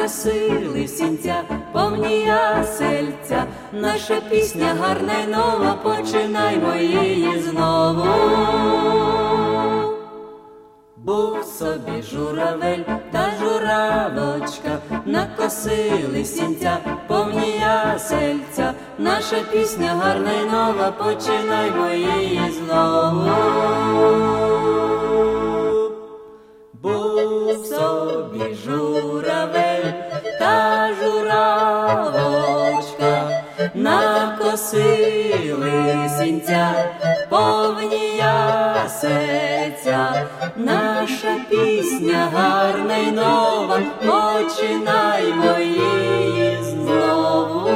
накосили сінця, повні ясельця. Наша пісня гарна й нова, починаймо її знову. Був собі журавель та журавочка, накосили сінця, повні ясельця. Наша пісня гарна й нова, починаймо її знову. Був собі журавель та журавочка, накосили сінця, повні ясельця. Наша пісня гарна й нова, починаймо її знову.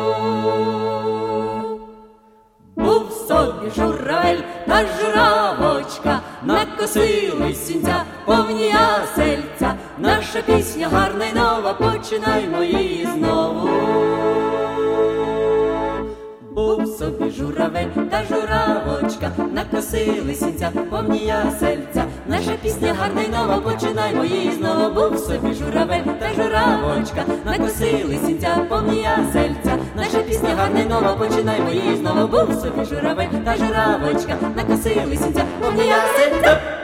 Був собі журавель та журавочка, накосили сінця, повні ясельця. Наша пісня гарна й нова, починаймо її знову. Був собі журавель та журавочка, накосили сінця, повні ясельця. Наша пісня гарна й нова, починаймо її знову. Був собі журавель та журавочка, накосили сінця, повні ясельця. Наша пісня гарна й нова, починаймо її знову. Був собі журавель та журавочка, накосили сінця, повні ясельця.